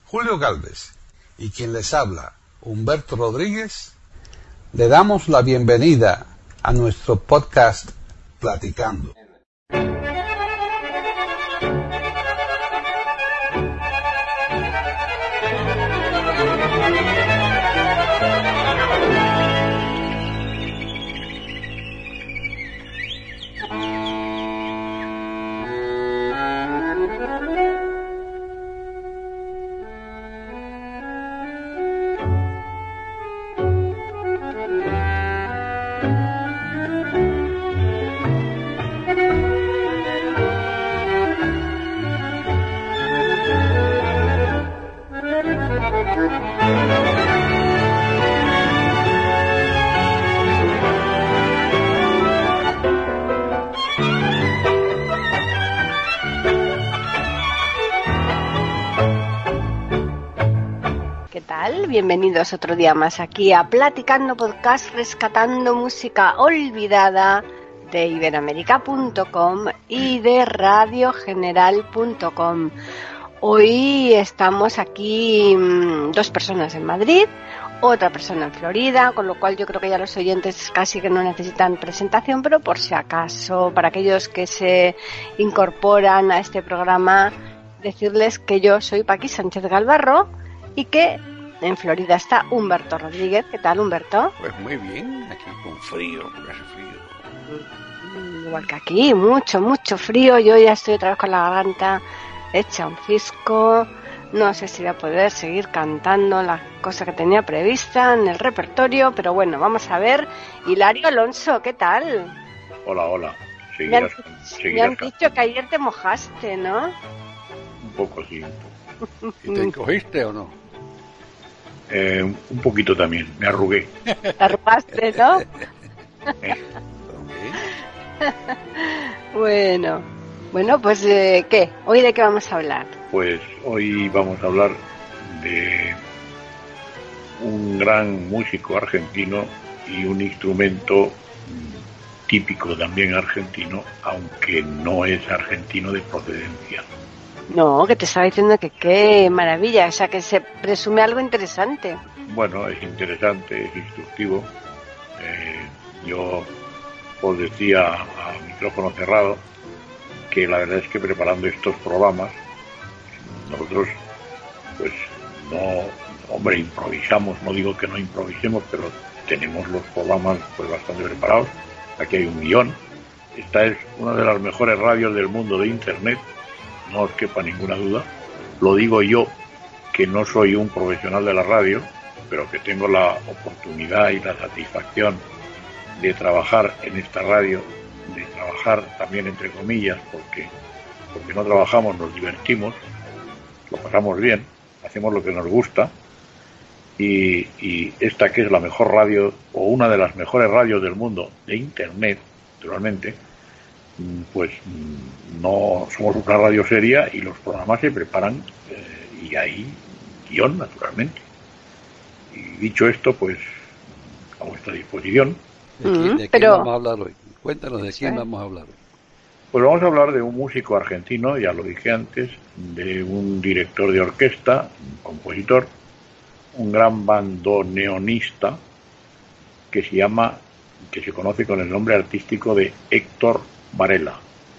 Julio Galvez y quien les habla, Humberto Rodríguez, le damos la bienvenida a nuestro podcast Platicando. Bienvenidos otro día más aquí a Platicando Podcast, rescatando música olvidada de Iberoamérica.com y de radiogeneral.com. Hoy estamos aquí dos personas en Madrid, otra persona en Florida, con lo cual yo creo que ya los oyentes casi que no necesitan presentación, pero por si acaso, para aquellos que se incorporan a este programa, decirles que yo soy Paqui Sánchez Galvarro y que en Florida está Humberto Rodríguez. ¿Qué tal, Humberto? Pues muy bien, aquí con frío, porque hace frío. Igual que aquí, mucho frío. Yo ya estoy otra vez con la garganta hecha un fisco. No sé si voy a poder seguir cantando la cosa que tenía prevista en el repertorio, pero bueno, vamos a ver. Hilario Alonso, ¿qué tal? Hola. Me han dicho que ayer te mojaste, ¿no? Un poco, sí. ¿Y te encogiste o no? Un poquito también, me arrugué. Te arrugaste, ¿no? Bueno, pues ¿qué? ¿Hoy de qué vamos a hablar? Pues hoy vamos a hablar de un gran músico argentino y un instrumento típico también argentino, aunque no es argentino de procedencia. No, que te estaba diciendo que qué maravilla, o sea que se presume algo interesante. Bueno, es interesante, es instructivo. Yo os decía a micrófono cerrado que la verdad es que preparando estos programas, nosotros pues improvisamos, no digo que no improvisemos, pero tenemos los programas pues bastante preparados. Aquí hay un guión. Esta es una de las mejores radios del mundo de Internet, no os quepa ninguna duda. Lo digo yo, que no soy un profesional de la radio, pero que tengo la oportunidad y la satisfacción de trabajar en esta radio, de trabajar también entre comillas, porque no trabajamos, nos divertimos, lo pasamos bien, hacemos lo que nos gusta, y esta que es la mejor radio, o una de las mejores radios del mundo de Internet, naturalmente, pues no somos una radio seria y los programas se preparan y hay guión, naturalmente. Y dicho esto, pues a vuestra disposición. ¿De quién vamos a hablar hoy? Cuéntanos de quién vamos a hablar hoy. Pues vamos a hablar de un músico argentino, ya lo dije antes, de un director de orquesta, un compositor, un gran bandoneonista que se conoce con el nombre artístico de Héctor Varela,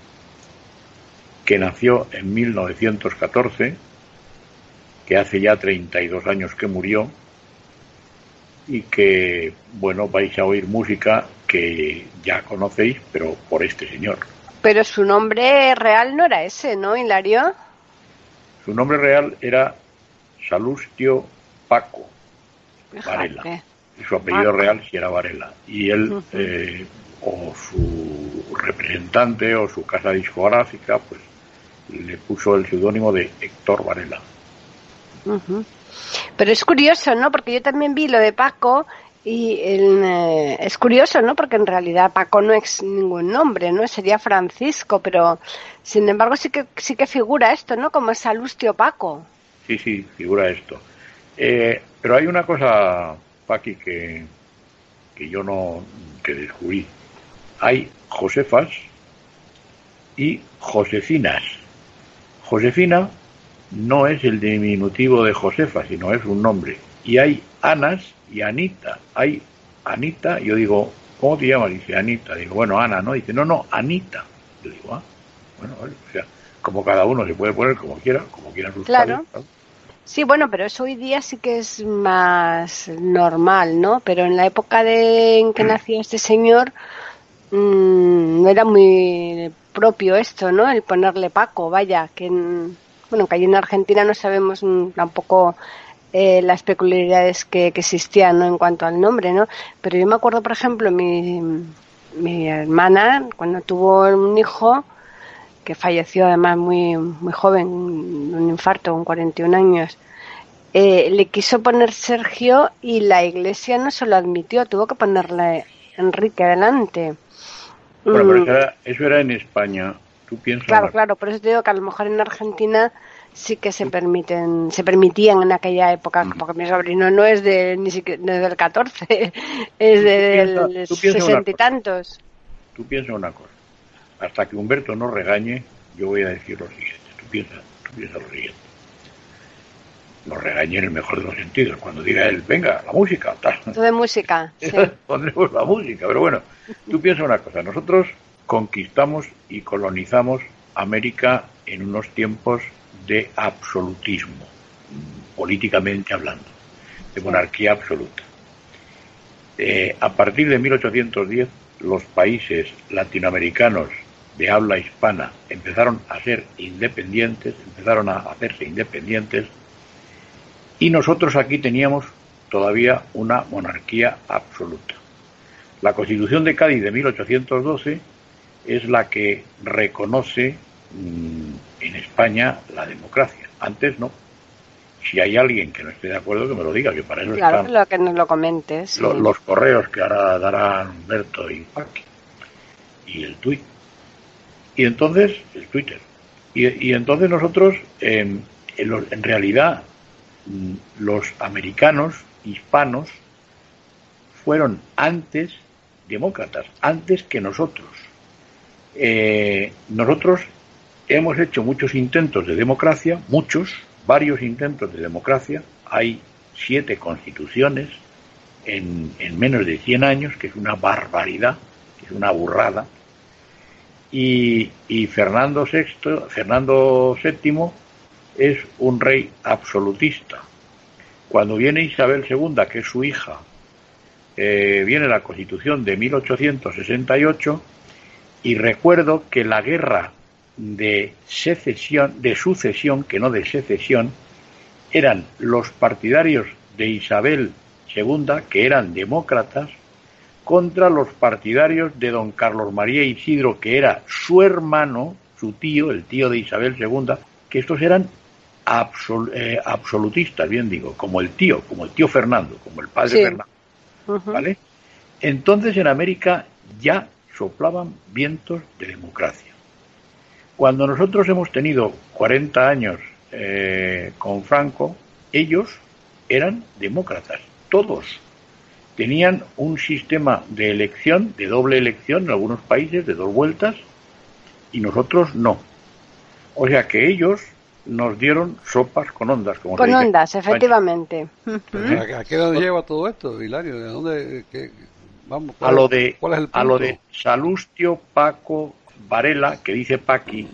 que nació en 1914, que hace ya 32 años que murió, y que, bueno, vais a oír música que ya conocéis, pero por este señor. Pero su nombre real no era ese, ¿no, Hilario? Su nombre real era Salustio Paco Varela. Y su apellido real sí era Varela. Y él, o su representante o su casa discográfica, pues le puso el seudónimo de Héctor Varela. Pero es curioso, ¿no? Porque yo también vi lo de Paco y es curioso, ¿no? Porque en realidad Paco no es ningún nombre, ¿no? Sería Francisco, pero sin embargo sí que figura esto, ¿no? Como Salustio Paco. Sí, figura esto. Pero hay una cosa, Paqui, que descubrí. Hay Josefas y Josefinas. Josefina no es el diminutivo de Josefa, sino es un nombre. Y hay Anas y Anita. Hay Anita, yo digo, ¿cómo te llamas? Dice Anita. Digo, bueno, Ana, ¿no? Dice, no, Anita. Yo digo, bueno, vale. O sea, como cada uno se puede poner como quieran sus claro. padres, ¿no? Sí, bueno, pero eso hoy día sí que es más normal, ¿no? Pero en la época en que nació este señor, no era muy propio esto, ¿no? El ponerle Paco, vaya, que allí en Argentina no sabemos tampoco las peculiaridades que existían, ¿no? En cuanto al nombre, ¿no? Pero yo me acuerdo, por ejemplo, mi hermana, cuando tuvo un hijo, que falleció además muy joven, un infarto, con 41 años, le quiso poner Sergio y la iglesia no se lo admitió, tuvo que ponerle Enrique delante. Bueno, pero eso era en España. Tú piensas. Claro, por eso te digo que a lo mejor en Argentina sí que se permitían en aquella época, porque mi sobrino no es ni siquiera del 14, es del 60 y tantos. Tú piensas una cosa. Hasta que Humberto no regañe, yo voy a decir lo siguiente. Tú piensas lo siguiente. Nos regañe en el mejor de los sentidos. Cuando diga él, venga, la música. Tal. Todo de música, sí. Pondremos la música. Pero bueno, tú piensas una cosa. Nosotros conquistamos y colonizamos América en unos tiempos de absolutismo, políticamente hablando, de monarquía absoluta. A partir de 1810, los países latinoamericanos de habla hispana empezaron a ser independientes, empezaron a hacerse independientes, y nosotros aquí teníamos todavía una monarquía absoluta. La Constitución de Cádiz de 1812 es la que reconoce en España la democracia. Antes no. Si hay alguien que no esté de acuerdo, que me lo diga, que para eso están lo que nos lo comentes. Sí. Los correos que ahora darán Humberto y Paqui, y el tuit. Y entonces, el Twitter. Y entonces nosotros, en realidad, los americanos, hispanos, fueron antes demócratas, antes que nosotros. Nosotros hemos hecho muchos intentos de democracia, varios intentos de democracia. Hay 7 constituciones en menos de 100 años, que es una barbaridad, que es una burrada. Y Fernando VII es un rey absolutista. Cuando viene Isabel II, que es su hija, viene la Constitución de 1868, y recuerdo que la guerra de sucesión, que no de secesión, eran los partidarios de Isabel II, que eran demócratas, contra los partidarios de don Carlos María Isidro, que era su hermano, su tío, el tío de Isabel II, que estos eran absolutistas, bien digo, como el tío Fernando, como el padre Fernando, ¿vale? Entonces en América ya soplaban vientos de democracia. Cuando nosotros hemos tenido 40 años con Franco, ellos eran demócratas, todos. Tenían un sistema de elección, de doble elección en algunos países, de 2 vueltas, y nosotros no. O sea que ellos nos dieron sopas con ondas. Como con ondas, efectivamente. ¿A qué nos lleva todo esto, Hilario? ¿De dónde? Vamos, ¿cuál es el punto? A lo de Salustio Paco Varela, que dice Paqui,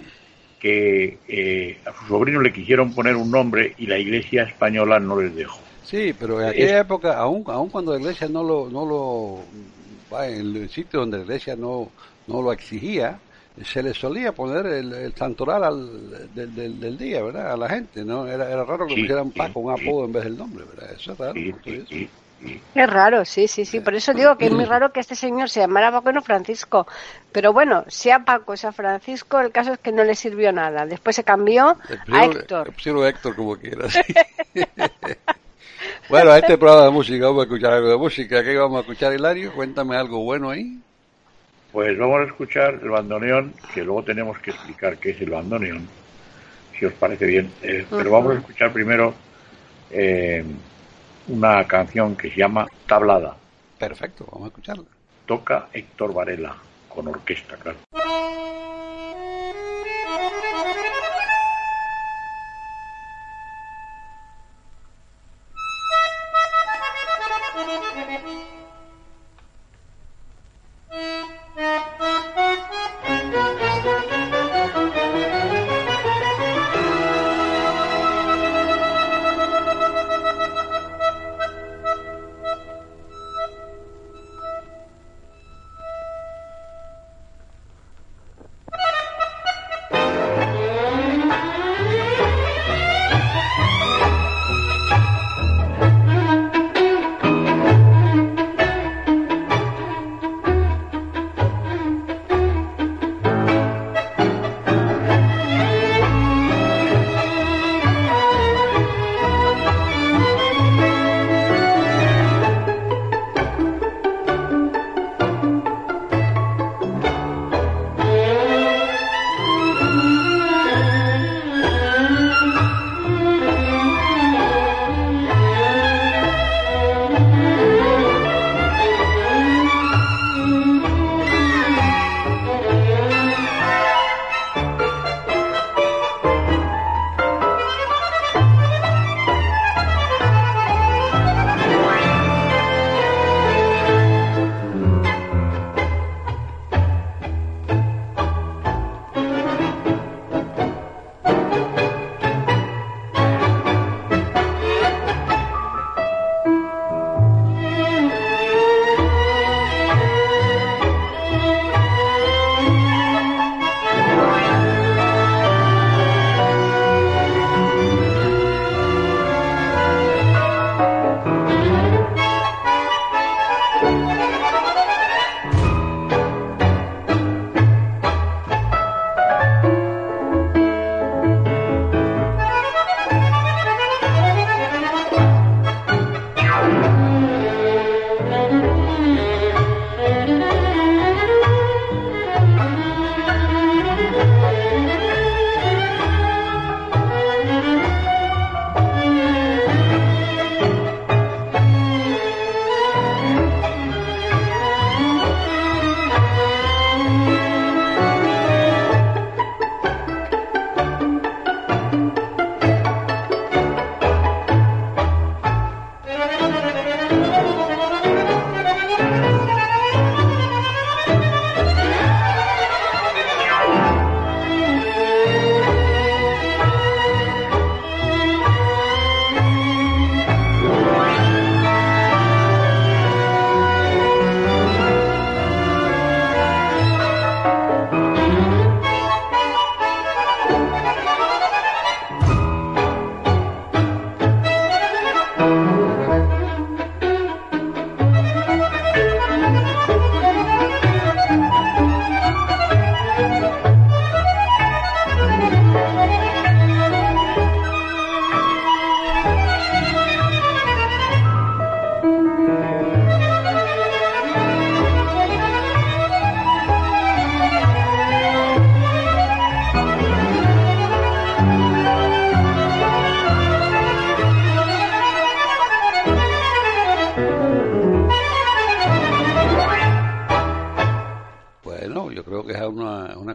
que a su sobrino le quisieron poner un nombre y la Iglesia española no les dejó. Sí, pero en aquella época, aún cuando la Iglesia no lo en el sitio donde la Iglesia no lo exigía, se le solía poner el santoral del día, ¿verdad? A la gente, ¿no? Era raro que pusieran Paco, un apodo en vez del nombre, ¿verdad? Eso es raro. Es raro, sí. Por eso digo que es muy raro que este señor se llamara Paco y no Francisco. Pero bueno, sea Paco, sea Francisco, el caso es que no le sirvió nada. Después se cambió a Héctor. Le pusieron Héctor como quiera, sí. Bueno, a este programa de música vamos a escuchar algo de música. ¿Qué vamos a escuchar, Hilario? Cuéntame algo bueno ahí. Pues vamos a escuchar el bandoneón, que luego tenemos que explicar qué es el bandoneón, si os parece bien. Pero vamos a escuchar primero una canción que se llama Tablada. Perfecto, vamos a escucharla. Toca Héctor Varela, con orquesta, claro.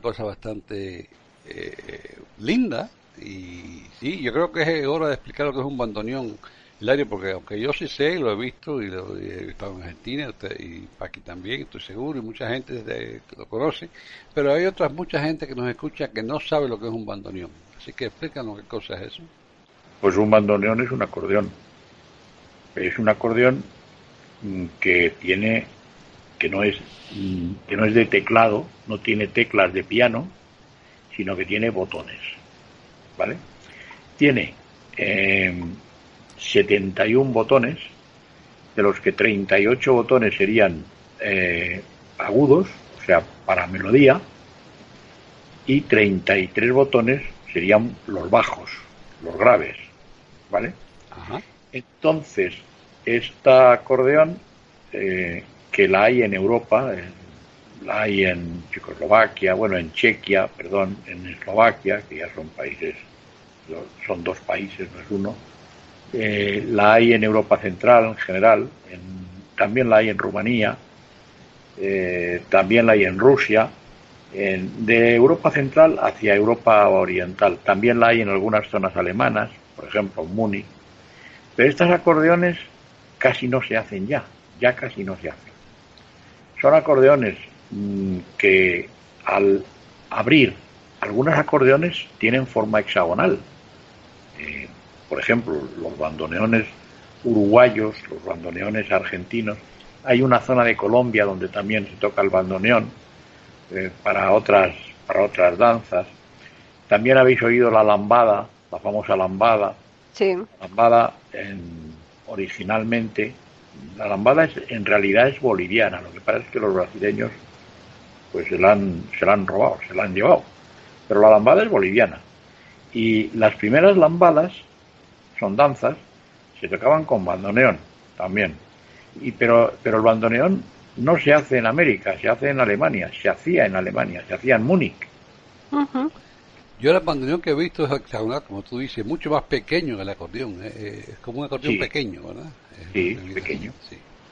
cosa bastante linda. Y sí, yo creo que es hora de explicar lo que es un bandoneón, Hilario, porque aunque yo sí sé, lo he visto y lo he estado en Argentina y aquí también, estoy seguro, y mucha gente lo conoce, pero hay mucha gente que nos escucha que no sabe lo que es un bandoneón. Así que explícanos qué cosa es eso. Pues un bandoneón es un acordeón. Es un acordeón que no es de teclado, no tiene teclas de piano, sino que tiene botones, ¿vale? Tiene 71 botones, de los que 38 botones serían agudos, o sea, para melodía, y 33 botones serían los bajos, los graves, ¿vale? Ajá. Entonces, esta acordeón, que la hay en Europa, la hay en Checoslovaquia, en Chequia, en Eslovaquia, que ya son dos países, no es uno. La hay en Europa Central en general, también la hay en Rumanía, también la hay en Rusia, de Europa Central hacia Europa Oriental. También la hay en algunas zonas alemanas, por ejemplo en Múnich. Pero estos acordeones casi no se hacen ya casi no se hacen. Son acordeones que al abrir, algunos acordeones tienen forma hexagonal. Por ejemplo, los bandoneones uruguayos, los bandoneones argentinos. Hay una zona de Colombia donde también se toca el bandoneón para otras danzas. También habéis oído la lambada, la famosa lambada. Sí. Lambada, originalmente, la lambada en realidad es boliviana. Lo que pasa es que los brasileños pues se la han robado, se la han llevado. Pero la lambada es boliviana. Y las primeras lambadas son danzas, se tocaban con bandoneón también. Pero el bandoneón no se hace en América, se hace en Alemania, se hacía en Múnich. Uh-huh. Yo el bandoneón que he visto es hexagonal, como tú dices, mucho más pequeño que el acordeón. Es como un acordeón pequeño, ¿verdad? Sí, es pequeño. Sí.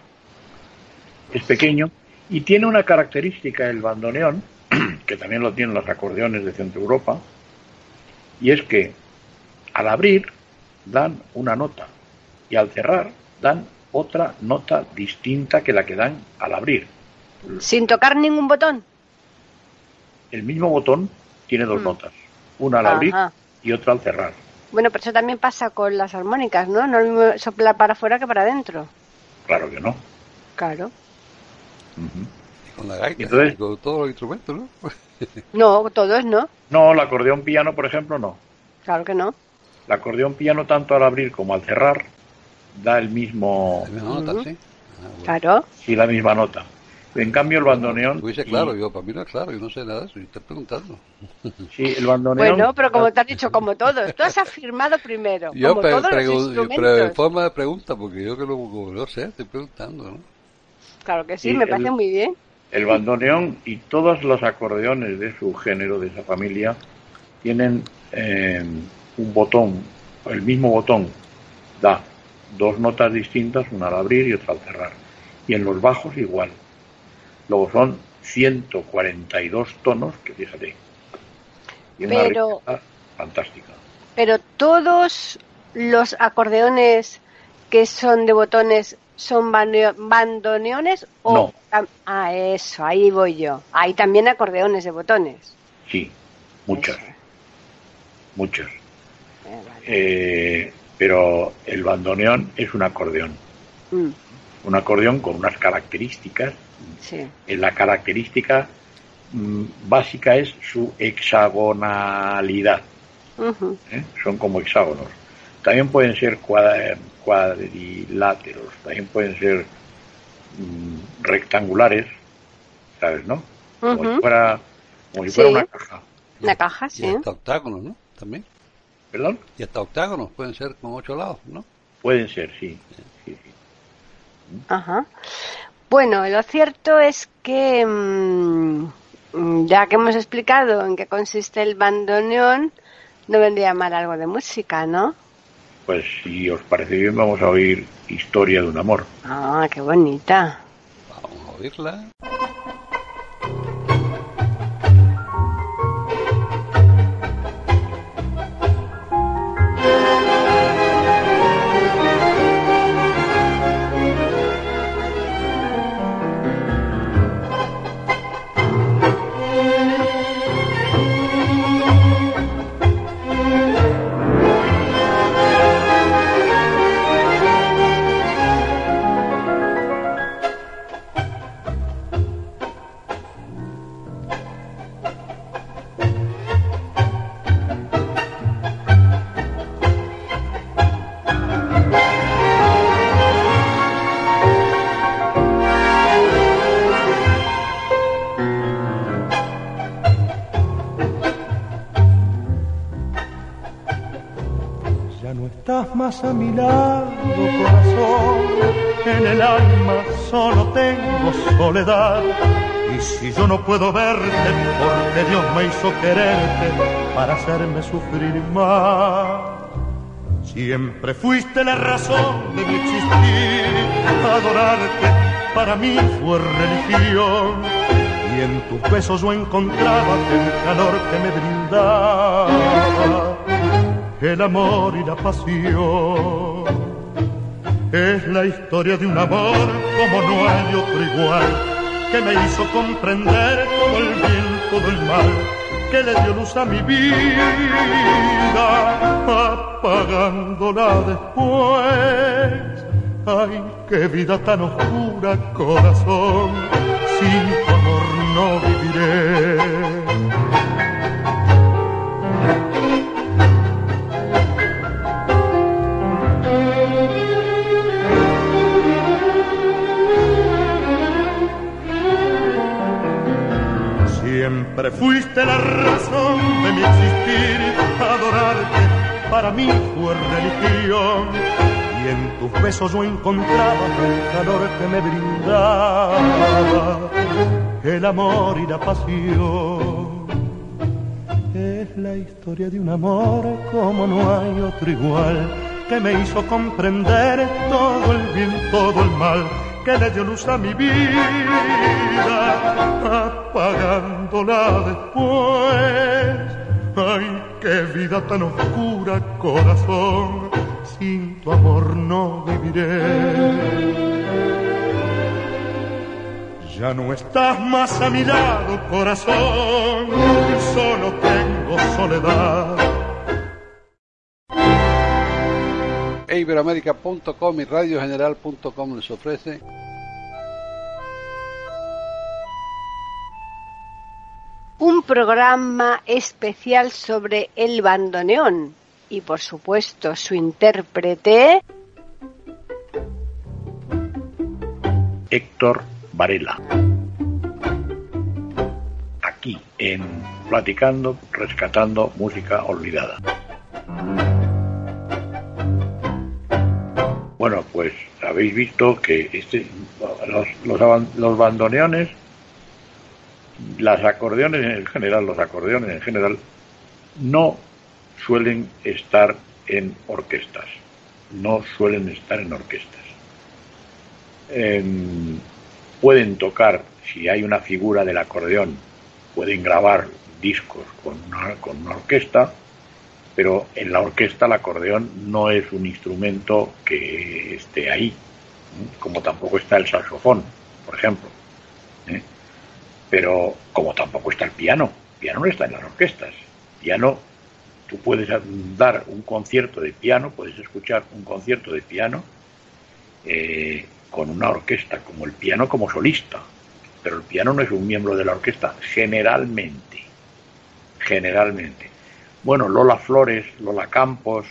Es pequeño y tiene una característica el bandoneón, que también lo tienen los acordeones de Centro Europa, y es que al abrir dan una nota y al cerrar dan otra nota distinta que la que dan al abrir. ¿Sin tocar ningún botón? El mismo botón tiene dos notas, una al abrir y otra al cerrar. Bueno, pero eso también pasa con las armónicas, ¿no? No es lo mismo soplar para afuera que para adentro. Claro que no. Claro. Uh-huh. Y con la gaita, entonces, con todos los instrumentos, ¿no? No, todos no. No, el acordeón piano, por ejemplo, no. Claro que no. El acordeón piano, tanto al abrir como al cerrar, da el mismo... La misma nota, sí. Bueno. Claro. Sí, la misma nota. En cambio, el bandoneón... Tú dices claro, yo para mí no es claro, yo no sé nada de eso, yo estoy preguntando. Sí, el bandoneón... Bueno, pero como te has dicho, como todos. Tú has afirmado primero, Yo como todos los instrumentos. pero en forma de pregunta, porque yo que no sé, estoy preguntando, ¿no? Claro que sí, me parece muy bien. El bandoneón y todos los acordeones de su género, de esa familia, tienen un botón, el mismo botón da dos notas distintas, una al abrir y otra al cerrar. Y en los bajos igual. Luego son 142 tonos, que fíjate, y una riqueza fantástica. Pero todos los acordeones que son de botones son bandoneones o... No. Eso, ahí voy yo. Hay también acordeones de botones. Sí, muchos. Eso. Muchos. Vale. Pero el bandoneón es un acordeón. Un acordeón con unas características. Sí. La característica básica es su hexagonalidad. Uh-huh. Son como hexágonos. También pueden ser cuadriláteros, también pueden ser rectangulares, ¿sabes, no? Como si fuera una caja. Una caja, sí. Y hasta octágonos, ¿no? También. ¿Perdón? Y hasta octágonos pueden ser con 8 lados, ¿no? Pueden ser, sí. Ajá. Bueno, lo cierto es que ya que hemos explicado en qué consiste el bandoneón, no vendría mal algo de música, ¿no? Pues si os parece bien, vamos a oír Historia de un amor. Ah, qué bonita. Vamos a oírla. estás más a mi lado, corazón, en el alma solo tengo soledad. Y si yo no puedo verte, porque Dios me hizo quererte para hacerme sufrir más. Siempre fuiste la razón de mi existir, adorarte para mí fue religión. Y en tus besos yo encontraba el calor que me brindaba, el amor y la pasión. Es la historia de un amor como no hay otro igual, que me hizo comprender todo el bien, todo el mal, que le dio luz a mi vida, apagándola después. Ay, qué vida tan oscura, corazón, sin tu amor no viviré. Siempre fuiste la razón de mi existir, adorarte para mí fue religión. Y en tus besos yo encontraba el calor que me brindaba, el amor y la pasión. Es la historia de un amor como no hay otro igual, que me hizo comprender todo el bien, todo el mal, que le dio luz a mi vida, apagándola después. Ay, qué vida tan oscura, corazón, sin tu amor no viviré. Ya no estás más a mi lado, corazón, solo tengo soledad. Iberoamérica.com y radiogeneral.com les ofrece un programa especial sobre el bandoneón y, por supuesto, su intérprete Héctor Varela. Aquí en Platicando, rescatando música olvidada. Bueno, pues habéis visto que los bandoneones, los acordeones en general, no suelen estar en orquestas. Pueden tocar, si hay una figura del acordeón, pueden grabar discos con una orquesta, pero en la orquesta el acordeón no es un instrumento que esté ahí, como tampoco está el saxofón, por ejemplo, pero como tampoco está el piano no está en las orquestas. Piano, tú puedes dar un concierto de piano, puedes escuchar un concierto de piano con una orquesta, como el piano como solista, pero el piano no es un miembro de la orquesta, generalmente. Bueno, Lola Flores, Lola Campos,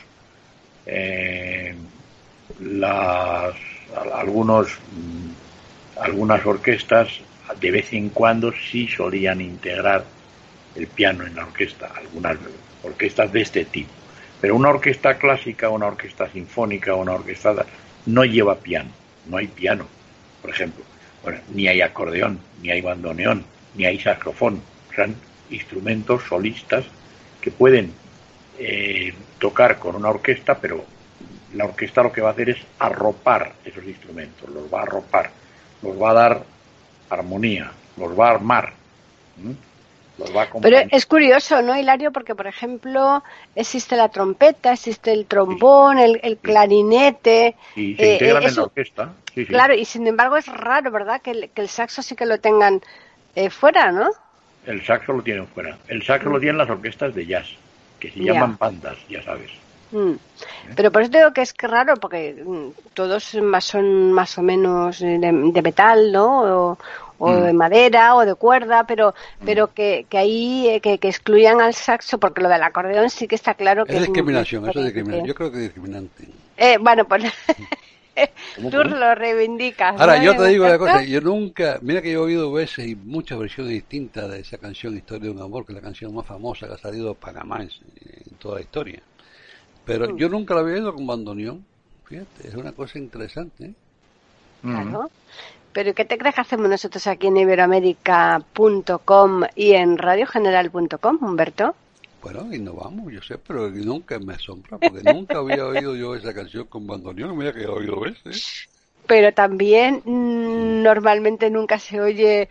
algunas orquestas de vez en cuando sí solían integrar el piano en la orquesta, algunas orquestas de este tipo. Pero una orquesta clásica, una orquesta sinfónica, una orquesta no lleva piano, no hay piano, por ejemplo. Bueno, ni hay acordeón, ni hay bandoneón, ni hay saxofón. Son instrumentos solistas que pueden tocar con una orquesta, pero la orquesta lo que va a hacer es arropar esos instrumentos, los va a arropar, los va a dar armonía, los va a armar, los va a acompañar. Pero es curioso, ¿no, Hilario? Porque, por ejemplo, existe la trompeta, existe el trombón, el clarinete. Y se integran en la orquesta. Sí. Claro, y sin embargo es raro, ¿verdad? Que el saxo sí que lo tengan fuera, ¿no? El saxo lo tienen fuera. El saxo lo tienen las orquestas de jazz, que se llaman bandas, ya sabes. Pero por eso digo que es que raro, porque todos son más o menos de metal, ¿no? O de madera o de cuerda, pero que ahí que excluyan al saxo, porque lo del acordeón sí que está claro que es discriminación, eso es discriminación. Yo creo que es discriminante. Bueno, pues tú lo reivindicas. Ahora, yo te digo una cosa, yo nunca, mira que yo he oído veces y muchas versiones distintas de esa canción Historia de un amor, que es la canción más famosa que ha salido de Panamá en toda la historia. Pero yo nunca lo había oído con bandoneón. Fíjate, es una cosa interesante, ¿eh? Claro. Pero ¿qué te crees que hacemos nosotros aquí en iberoamérica.com y en radiogeneral.com, Humberto? Bueno, innovamos, yo sé, pero nunca me asombra, porque nunca había oído yo esa canción con bandoneón, mira que he oído veces. Pero también normalmente nunca se oye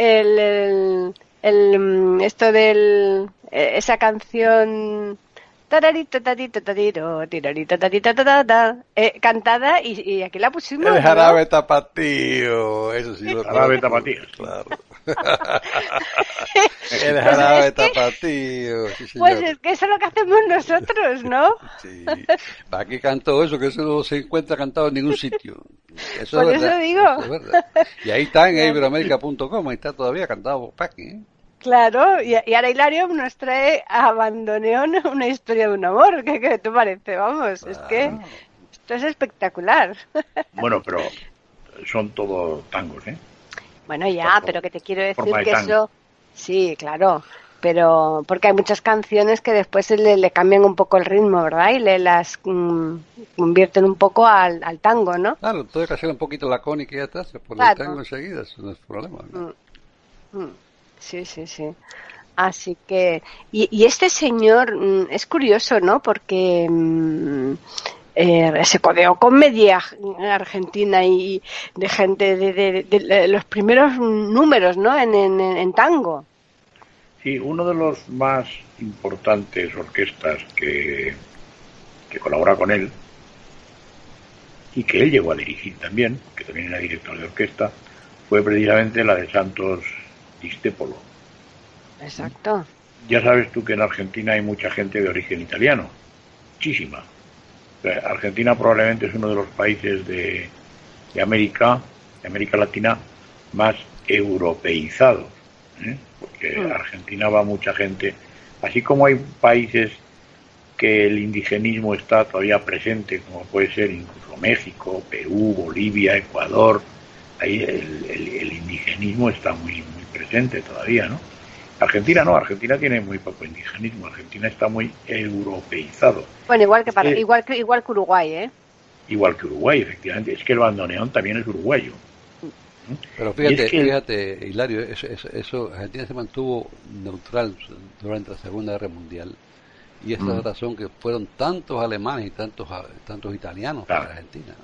esto del esa canción cantada y aquí la pusimos. El jarabe tapatío, eso sí. El jarabe tapatío, claro. El jarabe tapatío, sí, señor. Pues es que eso es lo que hacemos nosotros, ¿no? Sí. Aquí canto eso, que eso no se encuentra cantado en ningún sitio. Eso por es eso verdad, digo. eso es verdad. Y ahí está en iberoamérica.com, ahí está todavía cantado por Paqui, ¿eh? Claro, y ahora Hilario nos trae a Bandoneón una historia de un amor. ¿Qué te parece? Vamos, claro. Es que esto es espectacular. Bueno, pero son todos tangos, ¿eh? Bueno, ya, pero que te quiero decir que eso... Sí, claro, pero porque hay muchas canciones que después le cambian un poco el ritmo, ¿verdad? Y le las convierten un poco al tango, ¿no? Claro, todo hay que hacer un poquito lacónica y ya está, se pone el tango enseguida, eso no es problema, ¿no? Sí, sí, sí. Así que... Y este señor es curioso, ¿no? Porque se codeó con media argentina y de gente de los primeros números, ¿no? En tango. Sí, uno de los más importantes orquestas que colabora con él y que él llegó a dirigir también, que también era director de orquesta, fue precisamente la de Santos Discépolo. Exacto. Ya sabes tú que en Argentina hay mucha gente de origen italiano, muchísima. Argentina probablemente es uno de los países de América Latina más europeizados, ¿eh? Porque Argentina va mucha gente, así como hay países que el indigenismo está todavía presente, como puede ser incluso México, Perú, Bolivia, Ecuador, ahí el indigenismo está muy presente todavía, ¿no? Argentina no, Argentina tiene muy poco indigenismo, Argentina está muy europeizado. Bueno, igual que Uruguay, ¿eh? Igual que Uruguay, efectivamente, es que el bandoneón también es uruguayo. Pero fíjate, Hilario, eso Argentina se mantuvo neutral durante la Segunda Guerra Mundial y esa es la razón que fueron tantos alemanes y tantos italianos para Argentina.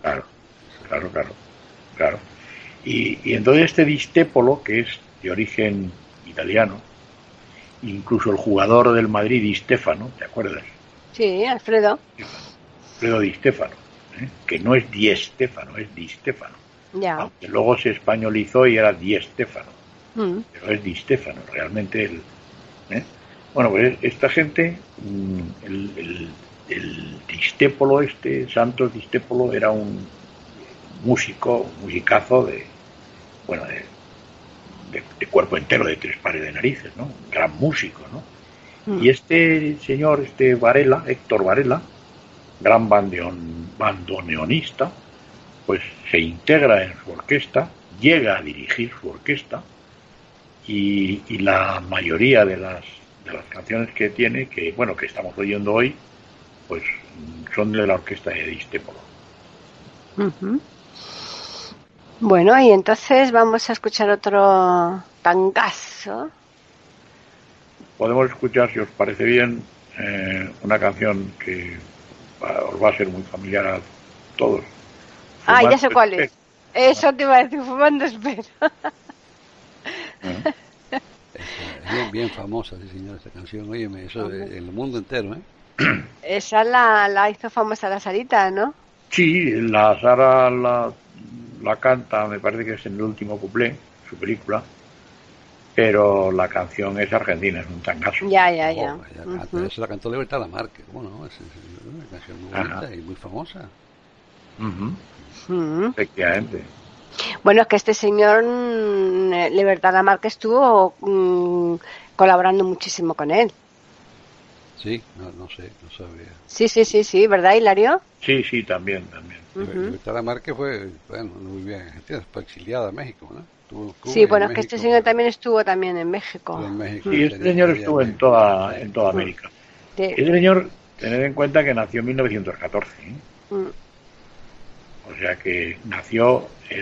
Claro. Y entonces este Discépolo, que es de origen italiano, incluso el jugador del Madrid, Di Stéfano, ¿te acuerdas? Sí, Alfredo Di Stéfano, que no es Di Stéfano, es Di Stéfano. Ya. Aunque luego se españolizó y era Di Stéfano, pero es Di Stéfano, realmente él. Bueno, pues esta gente, el Discépolo Santos Discépolo, era un musicazo de cuerpo entero, de 3 pares de narices, ¿no? Un gran músico, ¿no? Y este señor, Varela, Héctor Varela, gran bandoneonista, pues se integra en su orquesta, llega a dirigir su orquesta y la mayoría de las canciones que tiene, que estamos oyendo hoy, pues son de la orquesta de Discépolo. Bueno, y entonces vamos a escuchar otro tangazo. Podemos escuchar, si os parece bien, una canción que os va a ser muy familiar a todos. Ya sé cuál es. Eso te iba a decir, Fumando Espero. Es bien famosa, sí señor, esta canción. Óyeme, eso en el mundo entero, ¿eh? Esa la hizo famosa la Sarita, ¿no? Sí, la Sara la canta, me parece que es en el último cuplé, su película, pero la canción es argentina, es un tangazo. Ya. Eso la cantó Libertad Lamarque, bueno, es una canción muy bonita y muy famosa. Efectivamente. Bueno, es que este señor Libertad Lamarque estuvo colaborando muchísimo con él. Sí, no sé, no sabía. Sí, ¿verdad, Hilario? Sí, también. Libertad Lamarque fue, no vivía en Argentina, fue exiliada a México, ¿no? Sí, bueno, es que este señor también estuvo también en México. Sí, este señor estuvo en toda América. Sí. Este señor Tened en cuenta que nació en 1914, ¿eh? O sea que nació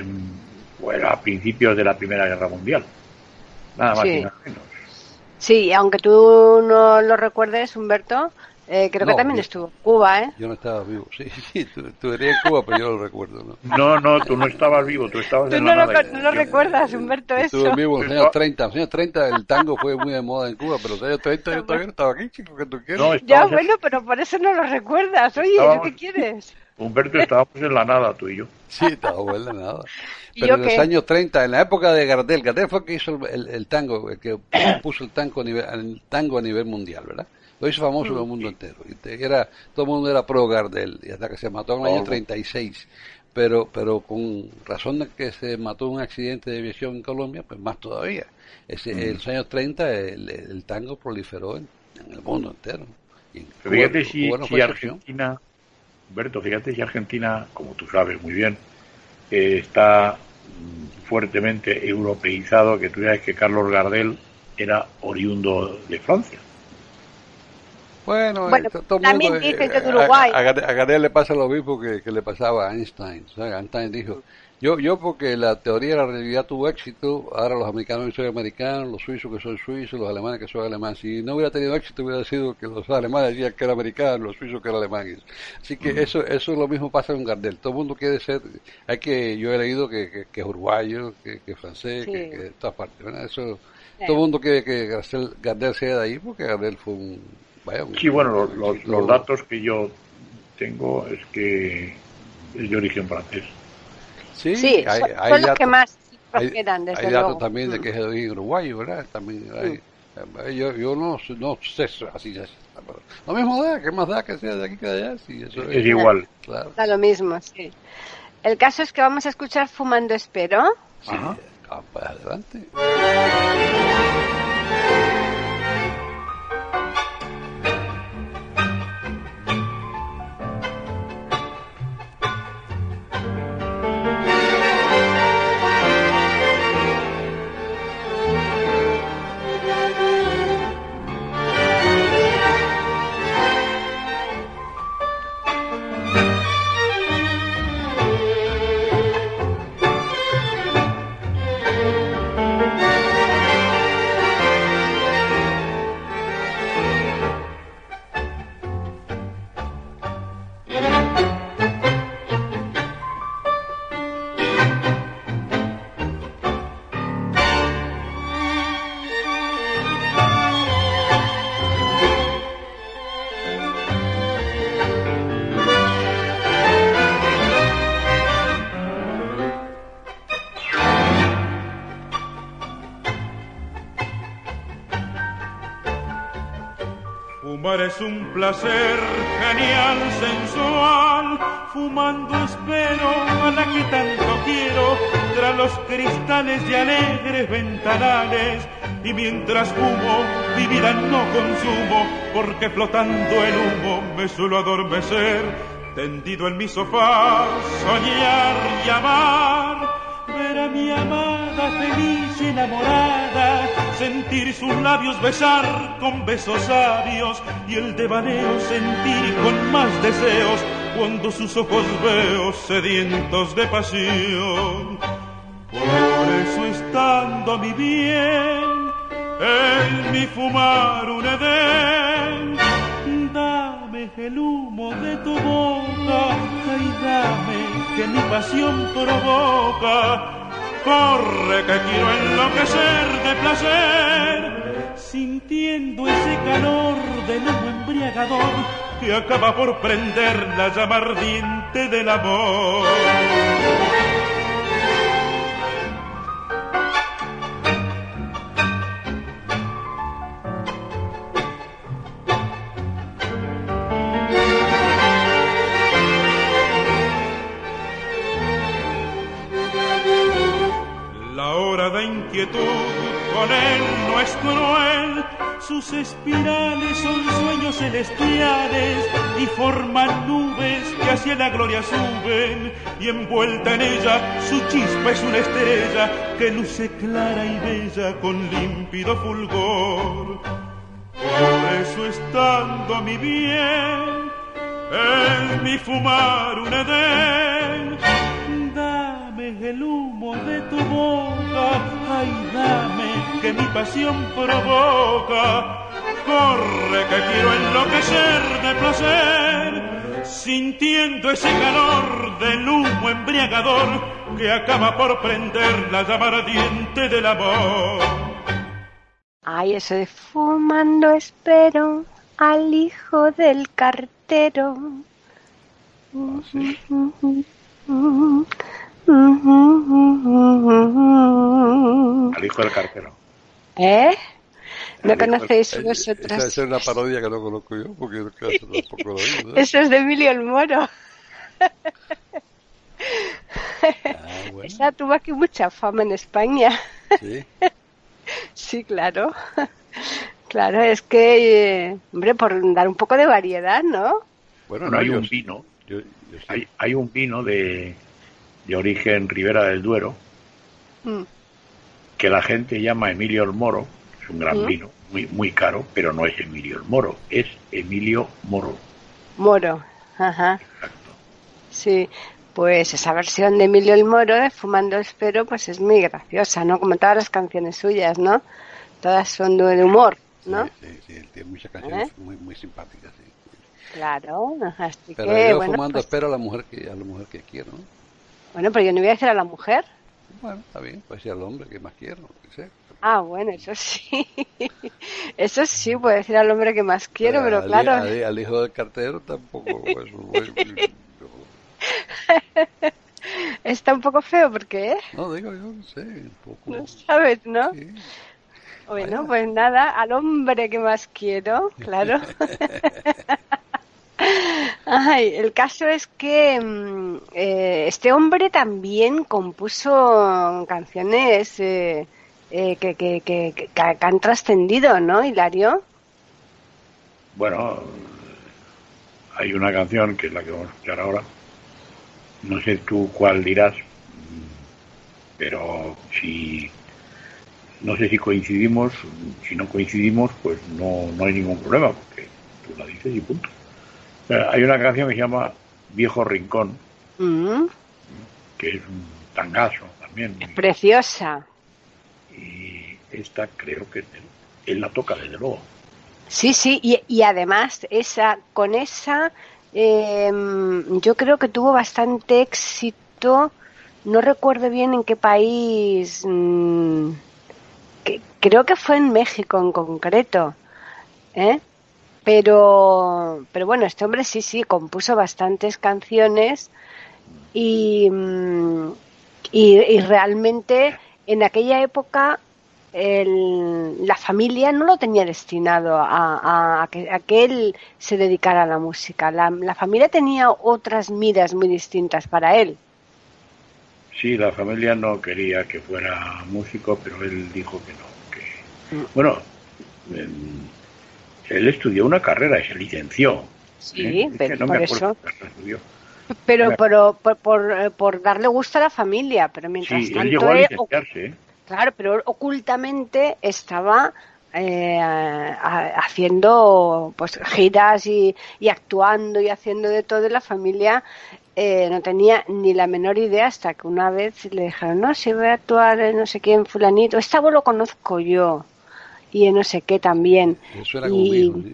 a principios de la Primera Guerra Mundial. Nada más y nada menos. Sí, aunque tú no lo recuerdes, Humberto, creo que también estuvo en Cuba, ¿eh? Yo no estaba vivo, sí, tú eres en Cuba, pero yo no lo recuerdo, ¿no? No, tú no estabas vivo, tú estabas en la nada. No lo recuerdas, Humberto, eso. Estuve vivo en los años 30. En los años 30 el tango fue muy de moda en Cuba, pero en los años 30 yo todavía no estaba aquí, chico, que tú quieres. No, ya, bueno, pero por eso no lo recuerdas. Oye, ¿qué quieres? Humberto, estábamos en la nada, tú y yo. Sí, estábamos en la nada. Pero en los años 30, en la época de Gardel fue el que hizo el tango, el que puso el tango a nivel mundial, ¿verdad? Lo hizo famoso en el mundo entero. Todo el mundo era pro Gardel, y hasta que se mató en el año 36. Pero con razón de que se mató en un accidente de aviación en Colombia, pues más todavía. En los años 30 el tango proliferó en el mundo entero. Fíjate si Argentina, Humberto, fíjate si Argentina, como tú sabes muy bien, está fuertemente europeizado, que tú sabes que Carlos Gardel era oriundo de Francia. Bueno, todo también mundo, dicen que de Uruguay. A Gardel le pasa lo mismo que le pasaba a Einstein. ¿Sabes? Einstein dijo, yo porque la teoría de la realidad tuvo éxito, ahora los americanos que son americanos, los suizos que son suizos, los alemanes que son alemanes. Si no hubiera tenido éxito, hubiera sido que los alemanes decían que era americano, los suizos que eran alemanes. Así que eso lo mismo pasa con Gardel. Todo el mundo quiere ser, yo he leído que es uruguayo, que es francés, que de todas partes, ¿verdad? Todo el mundo quiere que Gardel sea de ahí, porque Gardel fue sí, bueno, los datos que yo tengo es que es de origen francés. Sí, son los que más quedan, desde luego. Hay datos también de que es de origen uruguayo, ¿verdad? También yo no sé así. Lo mismo da, ¿qué más da que sea de aquí que de allá? Sí, eso es igual. Claro. Da lo mismo, sí. El caso es que vamos a escuchar Fumando Espero. Sí, pues adelante. Fumar es un placer genial, sensual, fumando espero a la que tanto quiero, tras los cristales y alegres ventanales, y mientras fumo, mi vida no consumo, porque flotando el humo me suelo adormecer, tendido en mi sofá, soñar y amar, ver a mi amada feliz y enamorada, sentir sus labios besar con besos sabios y el devaneo sentir con más deseos cuando sus ojos veo sedientos de pasión. Por eso estando mi bien en mi fumar un edén, dame el humo de tu boca y dame que mi pasión provoca. Corre que quiero enloquecer de placer, sintiendo ese calor del humo embriagador que acaba por prender la llama ardiente del amor. De inquietud con él no es cruel, sus espirales son sueños celestiales y forman nubes que hacia la gloria suben, y envuelta en ella su chispa es una estrella que luce clara y bella con límpido fulgor. Por eso estando mi bien, en mi fumar un edén, dame el humo de tu boca, ay dame que mi pasión provoca. Corre que quiero enloquecer de placer, sintiendo ese calor del humo embriagador que acaba por prender la llama ardiente del amor. Ay, eso de fumando espero al hijo del cartero. ¿Sí? Al hijo del cartero. ¿Eh? ¿No Al hijo conocéis Esa vosotros? es una parodia que no conozco yo, porque tampoco lo digo, ¿no? Eso es de Emilio el Moro. Bueno. Esa tuvo aquí mucha fama en España. Sí. Sí, claro. Claro, es que, hombre, por dar un poco de variedad, ¿no? Bueno, Bueno, no, hay yo un sí. vino, Yo sí. hay un vino de origen Ribera del Duero, Mm. que la gente llama Emilio el Moro. Es un gran ¿Mm? vino, muy caro, pero no es Emilio el Moro, es Emilio Moro. Moro. Ajá. Exacto. Sí, pues esa versión de Emilio el Moro de Fumando Espero, pues es muy graciosa, ¿no? Como todas las canciones suyas, ¿no? Todas son de humor, ¿no? Sí, él tiene muchas canciones muy simpáticas, sí. Claro, así Pero que, yo bueno, fumando pues, espero a la mujer que quiero, ¿no? bueno, pero yo no voy a decir a la mujer. Bueno, está bien, puede ser al hombre que más quiero, lo que sea. Ah, bueno, eso sí. Eso sí, puedo decir al hombre que más quiero, pero claro. Al hijo del cartero tampoco. Está un poco feo porque, No, digo yo, no sé, un poco. no sabes, ¿no? Sí. Bueno, Vaya. pues nada, al hombre que más quiero, claro. Ay, el caso es que este hombre también compuso canciones que han trascendido, ¿no, Hilario? Bueno, hay una canción que es la que vamos a escuchar ahora. No sé tú cuál dirás, pero no sé si coincidimos. Si no coincidimos, pues no hay ningún problema, porque tú la dices y punto. Hay una canción que se llama Viejo Rincón, Mm, que es un tangazo también. es preciosa. Y esta creo que él la toca, desde luego. Sí, sí, y además con esa yo creo que tuvo bastante éxito. No recuerdo bien en qué país, creo que fue en México en concreto, ¿eh? Pero bueno, este hombre sí compuso bastantes canciones y realmente en aquella época la familia no lo tenía destinado a que él se dedicara a la música. La familia tenía otras miras muy distintas para él. Sí, la familia no quería que fuera músico, pero él dijo que no. Bueno, él estudió una carrera y se licenció. Sí, pero no por me acuerdo eso. qué carrera estudió. Pero por darle gusto a la familia, pero mientras Sí, tanto él llegó a licenciarse. claro, pero ocultamente estaba haciendo pues giras y actuando y haciendo de todo, y la familia no tenía ni la menor idea hasta que una vez le dijeron, no, si voy a actuar en no sé quién, fulanito, esta voz lo conozco yo y en no sé qué también. Suena como mi hijo.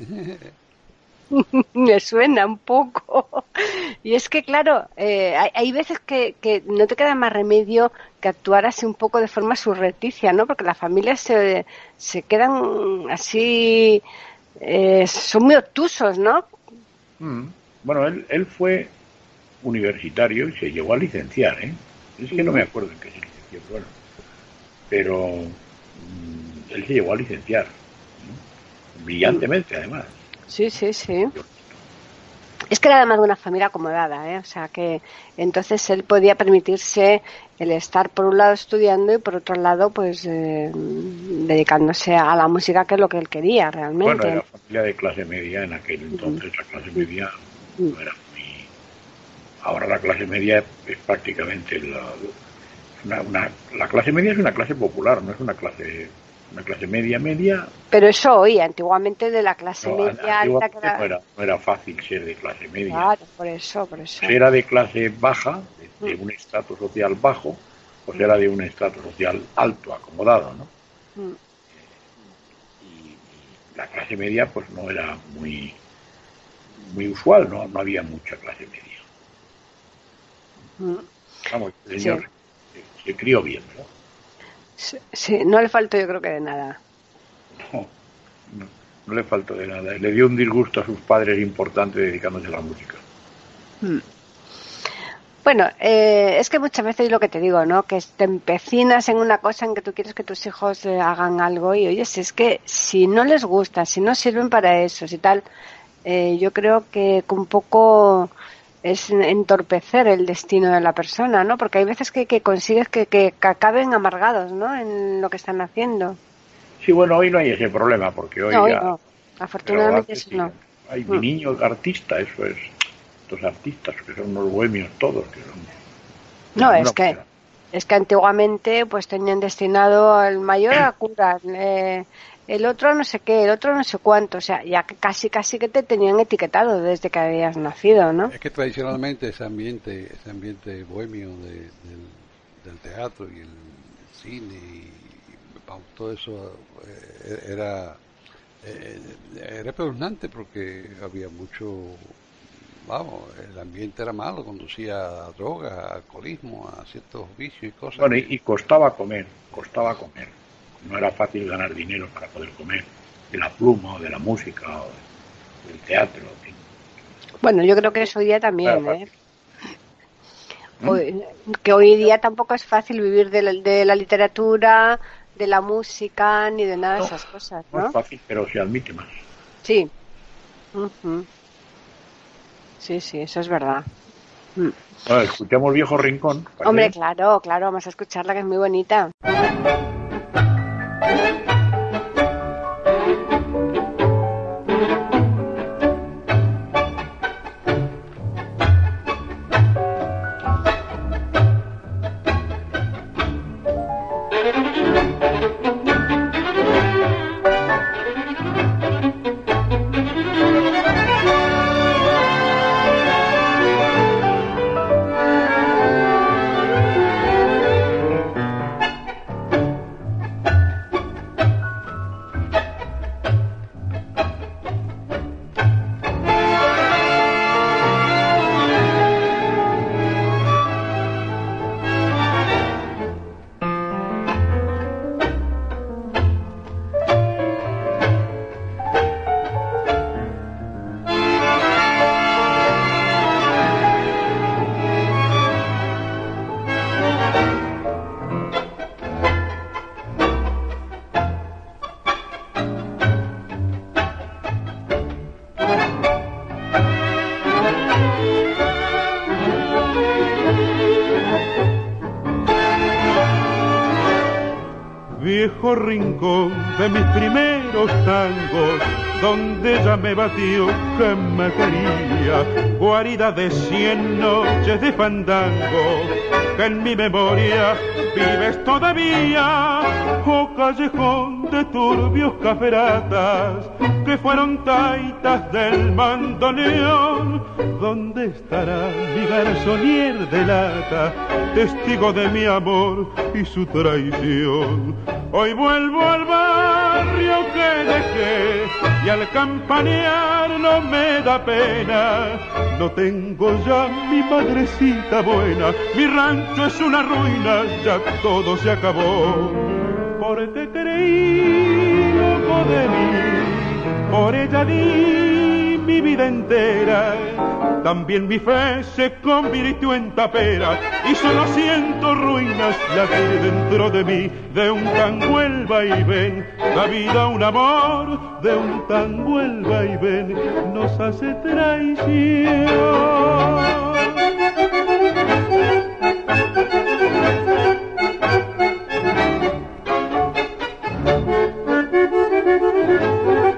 Me suena un poco. Y es que, claro, hay veces que no te queda más remedio que actuar así un poco de forma surrepticia, ¿no? Porque las familias se quedan así, son muy obtusos, ¿no? Bueno, él fue universitario y se llegó a licenciar, ¿eh? Es que no me acuerdo en qué se licenció, bueno. Pero él se llegó a licenciar, ¿no? Brillantemente, además. Sí. Es que era además de una familia acomodada, ¿eh? O sea que entonces él podía permitirse el estar por un lado estudiando y por otro lado pues dedicándose a la música, que es lo que él quería realmente. Bueno, era familia de clase media en aquel entonces. La clase media no era muy... Ahora la clase media es prácticamente la clase media es una clase popular, no es una clase una clase media. Pero eso hoy, antiguamente de la clase media alta que no era fácil ser de clase media. Claro, por eso. Si era de clase baja, de un estrato social bajo, pues era de un estrato social alto, acomodado, ¿no? Y la clase media pues no era muy usual, no había mucha clase media. Vamos, el señor se crió bien, ¿no? Sí, no le faltó yo creo que de nada. No le faltó de nada. Le dio un disgusto a sus padres importante dedicándose a la música. Bueno, es que muchas veces lo que te digo, ¿no? Que te empecinas en una cosa en que tú quieres que tus hijos hagan algo y oye, si es que si no les gusta, si no sirven para eso, si tal, yo creo que un poco es entorpecer el destino de la persona, ¿no? Porque hay veces que consigues que acaben amargados, ¿no? En lo que están haciendo. Sí, bueno, hoy no hay ese problema, porque hoy no. Afortunadamente eso no. Hay mi niño artista, eso es. Estos artistas que son unos bohemios todos. No, es que antiguamente pues tenían destinado al mayor a curar, el otro no sé qué, el otro no sé cuánto, o sea, ya que casi que te tenían etiquetado desde que habías nacido, ¿no? Es que tradicionalmente ese ambiente bohemio del teatro y el cine y todo eso era espeluznante porque había mucho, el ambiente era malo, conducía a drogas, a alcoholismo, a ciertos vicios y cosas. Bueno, y costaba comer. No era fácil ganar dinero para poder comer de la pluma o de la música o del teatro. En fin. Bueno, yo creo que eso hoy día también, que hoy día tampoco es fácil vivir de la literatura, de la música, ni de nada de esas cosas, ¿no? No es fácil, pero se admite más. Sí. Sí, eso es verdad. Bueno, escuchamos Viejo Rincón. Hombre, claro, vamos a escucharla, que es muy bonita. Viejo rincón de mis primeros tangos, donde ella me batió que me quería, guarida de 100 noches de fandango, que en mi memoria vives todavía, oh callejón de turbios caferatas, que fueron taitas del bandoneón, ¿dónde estará mi garzonier de lata, testigo de mi amor y su traición? Hoy vuelvo al barrio que dejé y al campanear no me da pena. No tengo ya mi madrecita buena, mi rancho es una ruina, ya todo se acabó. Porque creí loco de mí, por ella di mi vida entera. También mi fe se convirtió en tapera y solo siento ruinas latir dentro de mí. De un tango el vaivén, la vida un amor, de un tango el vaivén nos hace traición.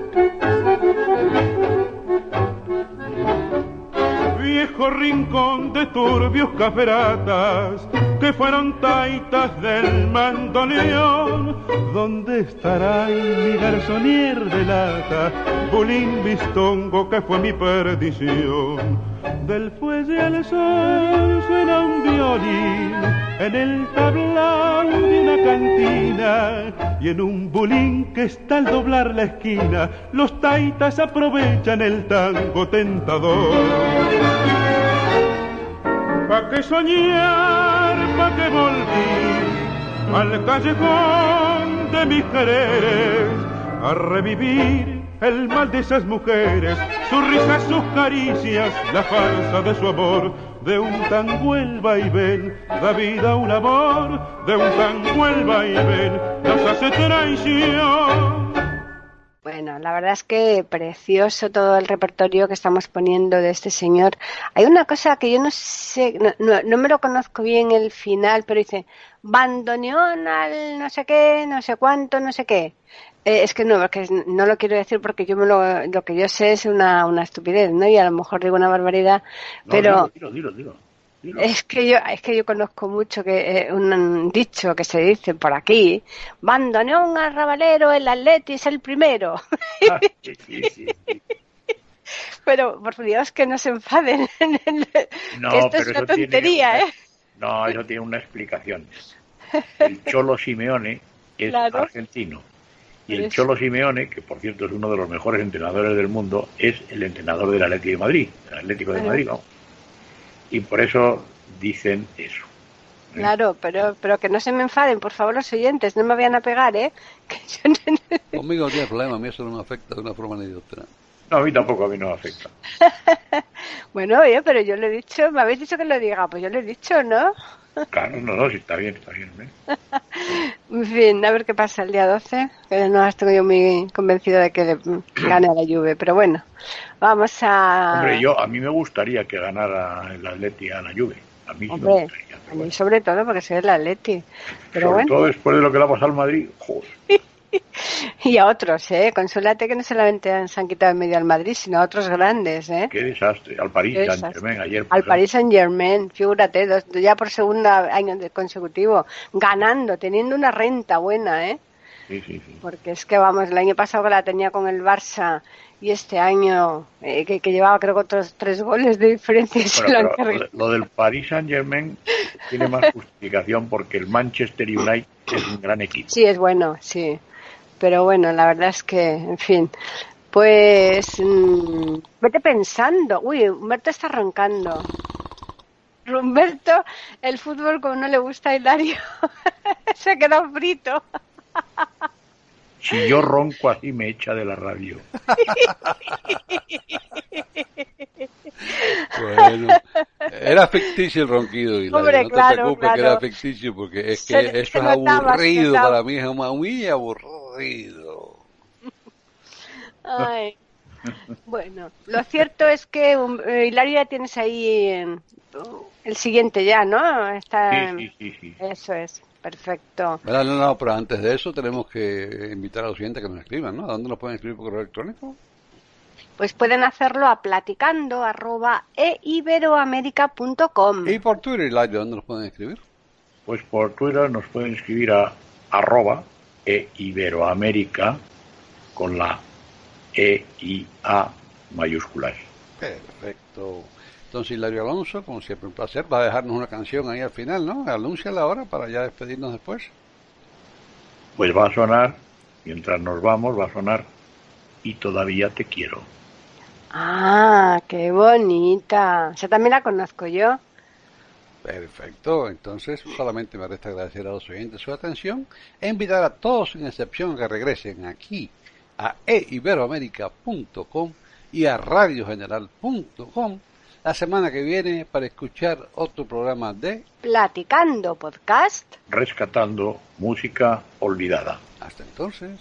Viejo rincón de turbios caferatas que fueron taitas del bandoneón. ¿Dónde estará mi garzonier de lata, bulín bistongo que fue mi perdición? Del fuelle al sol suena un violín en el tablao de una cantina, y en un bulín que está al doblar la esquina los taitas aprovechan el tango tentador. Pa' que soñar, pa' que volví al callejón de mis quereres, a revivir el mal de esas mujeres, sus risas, sus caricias, la farsa de su amor. De un tango el vaivén da vida a un amor, de un tango el vaivén nos hace traición. Bueno, la verdad es que precioso todo el repertorio que estamos poniendo de este señor. Hay una cosa que yo no sé, no me lo conozco bien el final, pero dice bandoneón al no sé qué, no sé cuánto, no sé qué. Es que no lo quiero decir porque yo lo que yo sé es una estupidez, ¿no? Y a lo mejor digo una barbaridad, pero Dilo. es que yo conozco mucho que un dicho que se dice por aquí, bandoneón al rabalero, el Atleti es el primero. Sí. Pero por Dios que no se enfaden, No, que esto pero es una tontería, tiene, No, eso tiene una explicación. El Cholo Simeone es claro. Argentino. Y el Cholo Simeone, que por cierto es uno de los mejores entrenadores del mundo, es el entrenador del Atlético de Madrid, el Atlético de Madrid, ¿no? Y por eso dicen eso. Claro, pero que no se me enfaden, por favor, los oyentes, no me vayan a pegar, ¿eh? Que yo Conmigo no tiene problema, a mí eso no me afecta de una forma ni de otra. No, a mí tampoco, a mí no me afecta. Bueno, oye, pero yo le he dicho, me habéis dicho que lo diga, pues yo le he dicho, ¿no? Claro, no, sí, está bien, ¿eh? En fin, a ver qué pasa el día 12, que no estoy yo muy convencido de que gane la Juve, pero bueno, vamos a... Hombre, a mí me gustaría que ganara el Atleti a la Juve. A mí sí me gustaría. A mí sobre todo porque soy el Atleti. Pero sobre bueno. todo después de lo que le ha pasado al Madrid, joder. Y a otros, consúlate que no solamente se han quitado en medio al Madrid, sino a otros grandes, Qué desastre. Al Paris Saint-Germain ayer. Al Paris Saint-Germain, figúrate, ya por segundo año consecutivo, ganando, teniendo una renta buena, Sí. Porque es que, vamos, el año pasado que la tenía con el Barça y este año que llevaba creo que otros 3 goles de diferencia. Bueno, pero lo del Paris Saint-Germain tiene más justificación porque el Manchester United es un gran equipo. Sí, es bueno, sí. Pero bueno, la verdad es que, en fin, pues vete pensando. Uy, Humberto está roncando. Humberto, el fútbol como no le gusta a Hilario, se ha quedado frito. Si yo ronco así me echa de la radio. Bueno, era ficticio el ronquido, Hilario. Hombre, no claro, te preocupes claro. que era ficticio, porque es que eso es aburrido para mí, es muy aburrido. Ay. Bueno, lo cierto es que Hilario ya tienes ahí el siguiente ya, ¿no? Sí. Eso es, perfecto. No, pero antes de eso tenemos que invitar a los oyentes que nos escriban, ¿no? ¿A dónde nos pueden escribir por correo electrónico? Pues pueden hacerlo a platicando@eiberoamerica.com. Y por Twitter, Hilario, ¿dónde nos pueden escribir? Pues por Twitter nos pueden escribir a @eiberoamerica con la E y A mayúsculas. Perfecto. Entonces, Hilario Alonso, como siempre, un placer. Va a dejarnos una canción ahí al final, ¿no? Anúnciala ahora para ya despedirnos después. Pues va a sonar, mientras nos vamos, va a sonar Y todavía te quiero. Ah, qué bonita. O sea, también la conozco yo. Perfecto, entonces solamente me resta agradecer a los oyentes su atención e invitar a todos sin excepción a que regresen aquí a eiberoamerica.com y a radiogeneral.com la semana que viene para escuchar otro programa de Platicando Podcast, rescatando música olvidada. Hasta entonces.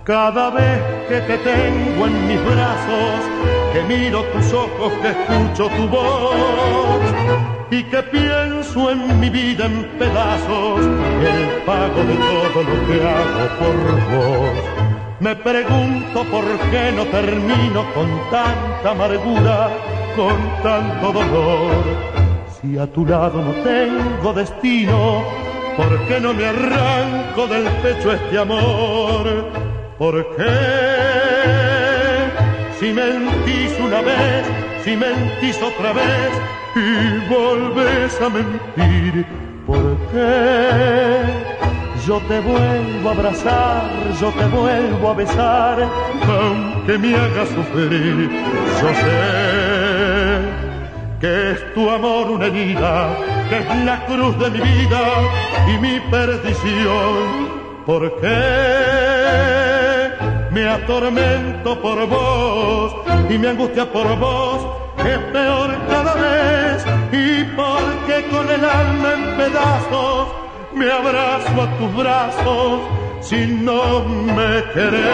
Cada vez que te tengo en mis brazos, que miro tus ojos, que escucho tu voz y que pienso en mi vida en pedazos, el pago de todo lo que hago por vos. Me pregunto por qué no termino con tanta amargura, con tanto dolor. Si a tu lado no tengo destino, ¿por qué no me arranco del pecho este amor? ¿Por qué? Si mentís una vez, si mentís otra vez y volvés a mentir, ¿por qué? Yo te vuelvo a abrazar, yo te vuelvo a besar, aunque me hagas sufrir. Yo sé que es tu amor una herida, que es la cruz de mi vida y mi perdición. ¿Por qué me atormento por vos y me angustia por vos? Es peor cada vez. Y porque con el alma en pedazos me abrazo a tus brazos si no me querés.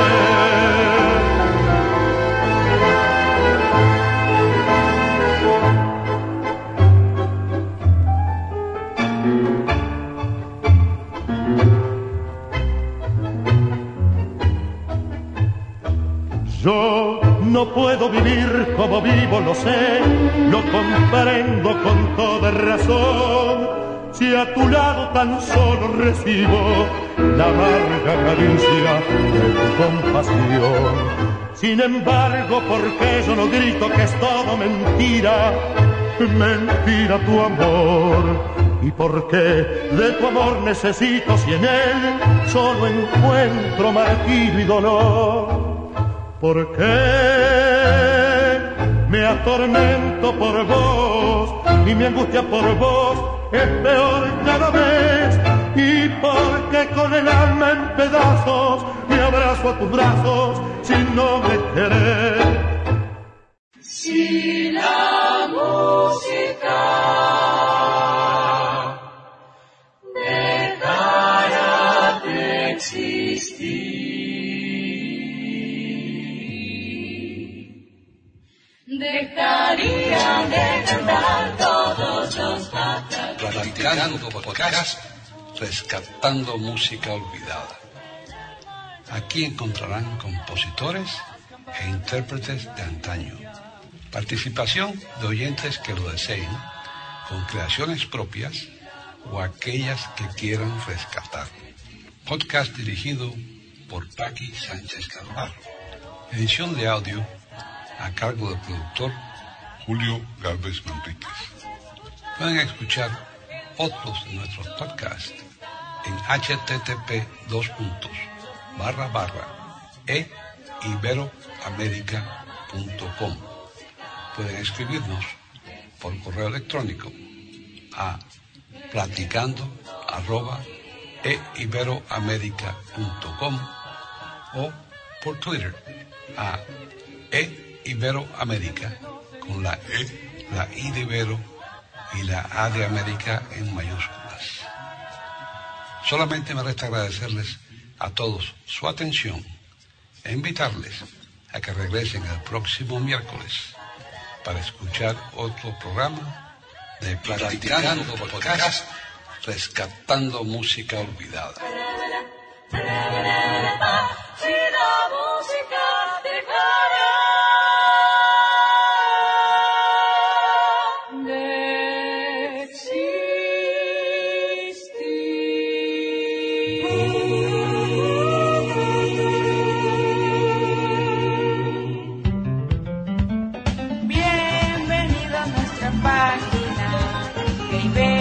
Yo no puedo vivir como vivo, lo sé, lo comprendo con toda razón. Si a tu lado tan solo recibo la amarga caricia de tu compasión. Sin embargo, ¿por qué yo no grito que es todo mentira? Mentira tu amor. ¿Y por qué de tu amor necesito si en él solo encuentro martirio y dolor? ¿Por qué me atormento por vos y mi angustia por vos es peor cada vez? Y porque con el alma en pedazos me abrazo a tus brazos si no me querés. Si la música dejara de existir, dejarían de cantar todos los pájaros. Platicando podcast, rescatando música olvidada. Aquí encontrarán compositores e intérpretes de antaño. Participación de oyentes que lo deseen, con creaciones propias o aquellas que quieran rescatar. Podcast dirigido por Paqui Sánchez Carvalho. Edición de audio a cargo del productor Julio Gálvez Manríquez. Pueden escuchar otros de nuestros podcasts en http://eiberoamerica.com. Pueden escribirnos por correo electrónico a platicando@eiberoamerica.com o por Twitter a Iberoamérica, con la E, la I de Ibero y la A de América en mayúsculas. Solamente me resta agradecerles a todos su atención e invitarles a que regresen el próximo miércoles para escuchar otro programa de Platicando Podcast, rescatando música olvidada. Si la música dejara de existir. Bienvenido a nuestra página,